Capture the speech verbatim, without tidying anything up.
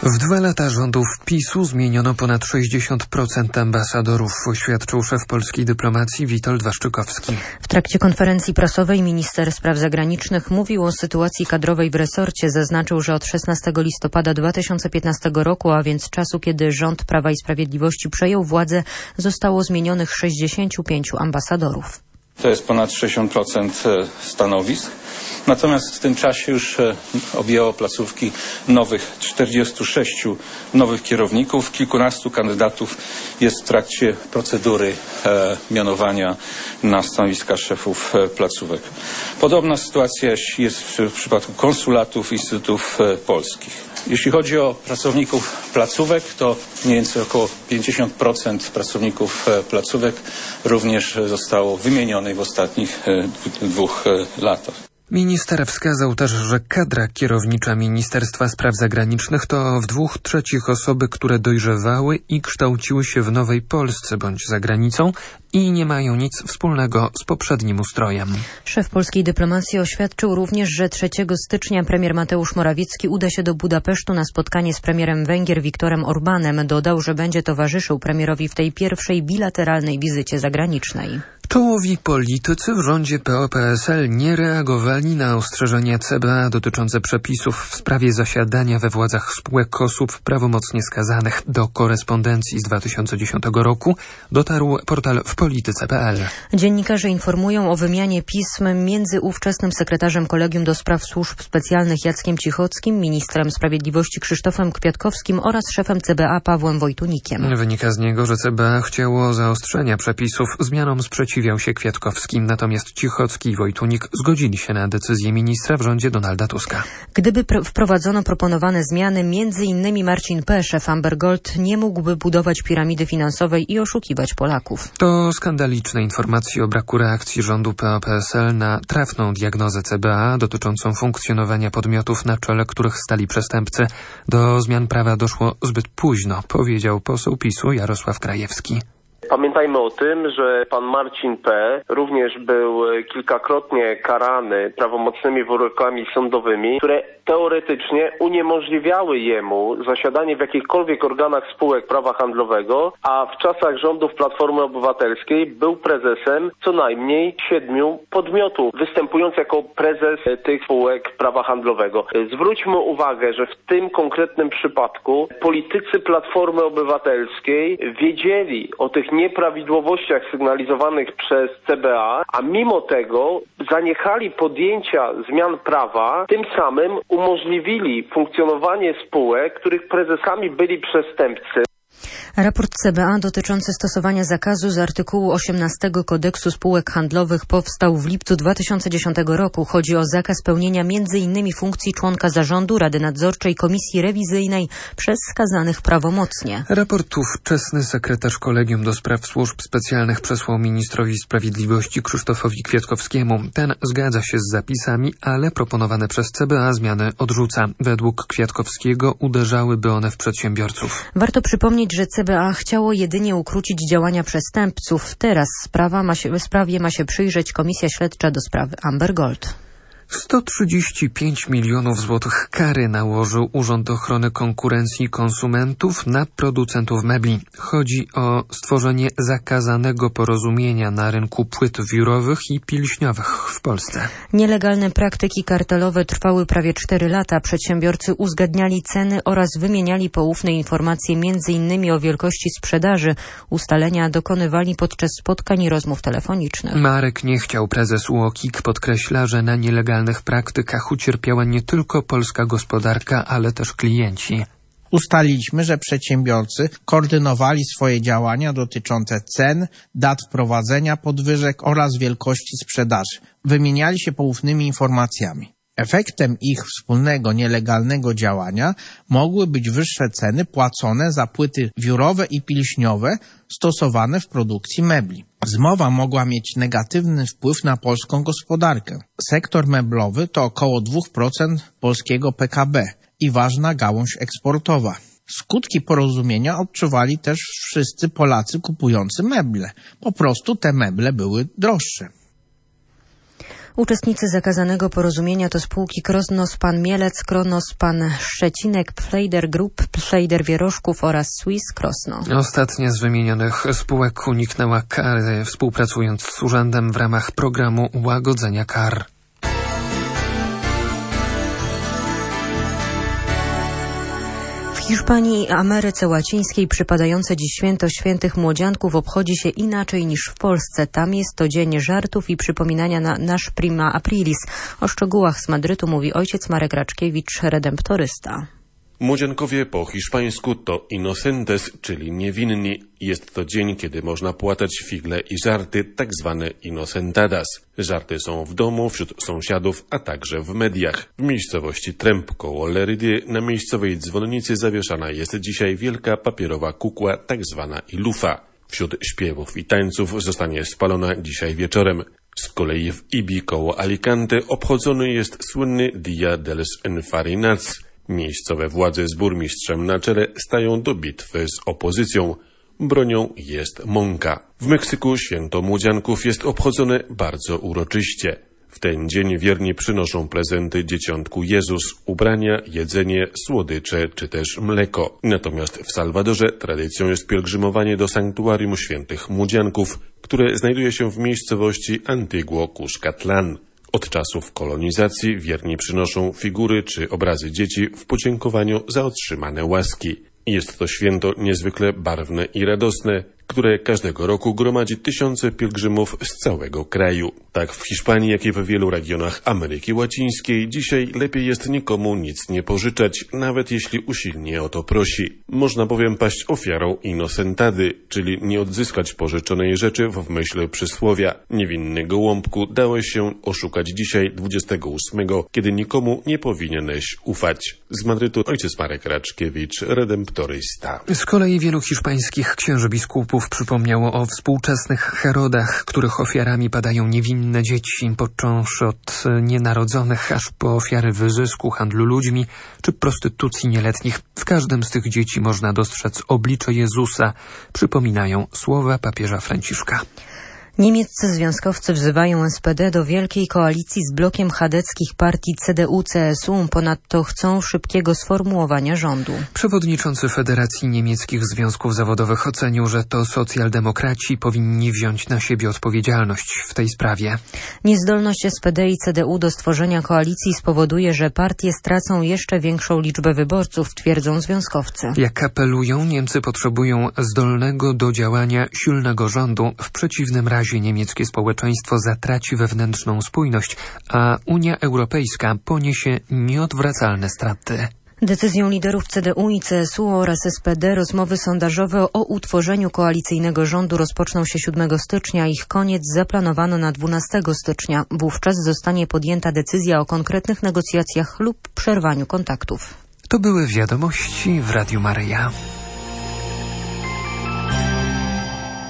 W dwa lata rządów PiS-u zmieniono ponad sześćdziesiąt procent ambasadorów, oświadczył szef polskiej dyplomacji Witold Waszczykowski. W trakcie konferencji prasowej minister spraw zagranicznych mówił o sytuacji kadrowej w resorcie. Zaznaczył, że od szesnastego listopada dwa tysiące piętnastego roku, a więc czasu, kiedy rząd Prawa i Sprawiedliwości przejął władzę, zostało zmienionych sześćdziesięciu pięciu ambasadorów. To jest ponad sześćdziesiąt procent stanowisk. Natomiast w tym czasie już objęło placówki nowych czterdziestu sześciu nowych kierowników. Kilkunastu kandydatów jest w trakcie procedury e, mianowania na stanowiska szefów e, placówek. Podobna sytuacja jest w, w przypadku konsulatów i instytutów e, polskich. Jeśli chodzi o pracowników placówek, to mniej więcej około pięćdziesiąt procent pracowników e, placówek również zostało wymienionych w ostatnich e, dwóch e, latach. Minister wskazał też, że kadra kierownicza Ministerstwa Spraw Zagranicznych to w dwóch trzecich osoby, które dojrzewały i kształciły się w nowej Polsce bądź za granicą i nie mają nic wspólnego z poprzednim ustrojem. Szef polskiej dyplomacji oświadczył również, że trzeciego stycznia premier Mateusz Morawiecki uda się do Budapesztu na spotkanie z premierem Węgier Viktorem Orbánem. Dodał, że będzie towarzyszył premierowi w tej pierwszej bilateralnej wizycie zagranicznej. Czołowi politycy w rządzie P O P S L nie reagowali na ostrzeżenia C B A dotyczące przepisów w sprawie zasiadania we władzach spółek osób prawomocnie skazanych. Do korespondencji z dwa tysiące dziesiątego roku dotarł portal w polityce kropka p l. Dziennikarze informują o wymianie pism między ówczesnym sekretarzem Kolegium do Spraw Służb Specjalnych Jackiem Cichockim, ministrem sprawiedliwości Krzysztofem Kwiatkowskim oraz szefem C B A Pawłem Wojtunikiem. Wynika z niego, że C B A chciało zaostrzenia przepisów, zmianom sprzeciwiał się Kwiatkowski, natomiast Cichocki i Wojtunik zgodzili się na decyzję ministra w rządzie Donalda Tuska. Gdyby pr- wprowadzono proponowane zmiany, między innymi Marcin P., szef Amber Gold, nie mógłby budować piramidy finansowej i oszukiwać Polaków. To skandaliczne informacje o braku reakcji rządu P O P S L na trafną diagnozę C B A dotyczącą funkcjonowania podmiotów, na czele których stali przestępcy. Do zmian prawa doszło zbyt późno, powiedział poseł PiS-u Jarosław Krajewski. Pamiętajmy o tym, że pan Marcin P. również był kilkakrotnie karany prawomocnymi wyrokami sądowymi, które teoretycznie uniemożliwiały jemu zasiadanie w jakichkolwiek organach spółek prawa handlowego, a w czasach rządów Platformy Obywatelskiej był prezesem co najmniej siedmiu podmiotów, występując jako prezes tych spółek prawa handlowego. Zwróćmy uwagę, że w tym konkretnym przypadku politycy Platformy Obywatelskiej wiedzieli o tych nieprawidłowościach sygnalizowanych przez C B A, a mimo tego zaniechali podjęcia zmian prawa, tym samym umożliwili funkcjonowanie spółek, których prezesami byli przestępcy. Raport C B A dotyczący stosowania zakazu z artykułu osiemnastego Kodeksu Spółek Handlowych powstał w lipcu dwa tysiące dziesiątego roku. Chodzi o zakaz pełnienia między innymi funkcji członka zarządu, Rady Nadzorczej, Komisji Rewizyjnej przez skazanych prawomocnie. Raport ówczesny sekretarz Kolegium do Spraw Służb Specjalnych przesłał ministrowi sprawiedliwości Krzysztofowi Kwiatkowskiemu. Ten zgadza się z zapisami, ale proponowane przez C B A zmiany odrzuca. Według Kwiatkowskiego uderzałyby one w przedsiębiorców. Warto przypomnieć, że C B A chciało jedynie ukrócić działania przestępców. Teraz sprawa ma się, sprawie ma się przyjrzeć Komisja Śledcza do sprawy Amber Gold. sto trzydzieści pięć milionów złotych kary nałożył Urząd Ochrony Konkurencji i Konsumentów na producentów mebli. Chodzi o stworzenie zakazanego porozumienia na rynku płyt wiórowych i pilśniowych w Polsce. Nielegalne praktyki kartelowe trwały prawie cztery lata. Przedsiębiorcy uzgadniali ceny oraz wymieniali poufne informacje między innymi o wielkości sprzedaży. Ustalenia dokonywali podczas spotkań i rozmów telefonicznych. Marek Niechciał, prezes U O K I K, podkreśla, że na nielegalnych praktykach ucierpiała nie tylko polska gospodarka, ale też klienci. Ustaliliśmy, że przedsiębiorcy koordynowali swoje działania dotyczące cen, dat wprowadzenia podwyżek oraz wielkości sprzedaży. Wymieniali się poufnymi informacjami. Efektem ich wspólnego nielegalnego działania mogły być wyższe ceny płacone za płyty wiórowe i pilśniowe stosowane w produkcji mebli. Zmowa mogła mieć negatywny wpływ na polską gospodarkę. Sektor meblowy to około dwa procent polskiego P K B i ważna gałąź eksportowa. Skutki porozumienia odczuwali też wszyscy Polacy kupujący meble. Po prostu te meble były droższe. Uczestnicy zakazanego porozumienia to spółki Kronospan Mielec, Kronospan Szczecinek, Pfleider Group, Pfleider Wieroszków oraz Swiss Krosno. Ostatnia z wymienionych spółek uniknęła kary, współpracując z urzędem w ramach programu łagodzenia kar. W Hiszpanii i Ameryce Łacińskiej przypadające dziś święto świętych młodzianków obchodzi się inaczej niż w Polsce. Tam jest to dzień żartów i przypominania na nasz prima aprilis. O szczegółach z Madrytu mówi ojciec Marek Raczkiewicz, redemptorysta. Młodziankowie po hiszpańsku to inocentes, czyli niewinni. Jest to dzień, kiedy można płatać figle i żarty, tak zwane inocentadas. Żarty są w domu, wśród sąsiadów, a także w mediach. W miejscowości Tremp koło Lerydie na miejscowej dzwonnicy zawieszana jest dzisiaj wielka papierowa kukła, tak zwana ilufa. Wśród śpiewów i tańców zostanie spalona dzisiaj wieczorem. Z kolei w Ibi koło Alicante obchodzony jest słynny Dia dels Enfarinats. Miejscowe władze z burmistrzem na czele stają do bitwy z opozycją. Bronią jest mąka. W Meksyku święto młodzianków jest obchodzone bardzo uroczyście. W ten dzień wierni przynoszą prezenty dzieciątku Jezus, ubrania, jedzenie, słodycze czy też mleko. Natomiast w Salwadorze tradycją jest pielgrzymowanie do sanktuarium świętych młodzianków, które znajduje się w miejscowości Antiguo Cuscatlán. Od czasów kolonizacji wierni przynoszą figury czy obrazy dzieci w podziękowaniu za otrzymane łaski. Jest to święto niezwykle barwne i radosne, które każdego roku gromadzi tysiące pielgrzymów z całego kraju. Tak w Hiszpanii, jak i w wielu regionach Ameryki Łacińskiej dzisiaj lepiej jest nikomu nic nie pożyczać, nawet jeśli usilnie o to prosi. Można bowiem paść ofiarą inocentady, czyli nie odzyskać pożyczonej rzeczy w myśl przysłowia. Niewinny gołąbku, dałeś się oszukać dzisiaj dwudziestego ósmego, kiedy nikomu nie powinieneś ufać. Z Madrytu ojciec Marek Raczkiewicz, redemptorysta. Z kolei wielu hiszpańskich księży biskupów przypomniało o współczesnych Herodach, których ofiarami padają niewinne dzieci, począwszy od nienarodzonych aż po ofiary wyzysku, handlu ludźmi czy prostytucji nieletnich. W każdym z tych dzieci można dostrzec oblicze Jezusa, przypominają słowa papieża Franciszka. Niemieccy związkowcy wzywają S P D do wielkiej koalicji z blokiem chadeckich partii C D U C S U. Ponadto chcą szybkiego sformułowania rządu. Przewodniczący Federacji Niemieckich Związków Zawodowych ocenił, że to socjaldemokraci powinni wziąć na siebie odpowiedzialność w tej sprawie. Niezdolność S P D i C D U do stworzenia koalicji spowoduje, że partie stracą jeszcze większą liczbę wyborców, twierdzą związkowcy. Jak apelują, Niemcy potrzebują zdolnego do działania silnego rządu. W przeciwnym razie niemieckie społeczeństwo zatraci wewnętrzną spójność, a Unia Europejska poniesie nieodwracalne straty. Decyzją liderów C D U i C S U oraz S P D rozmowy sondażowe o utworzeniu koalicyjnego rządu rozpoczną się siódmego stycznia. Ich koniec zaplanowano na dwunastego stycznia. Wówczas zostanie podjęta decyzja o konkretnych negocjacjach lub przerwaniu kontaktów. To były wiadomości w Radiu Maryja.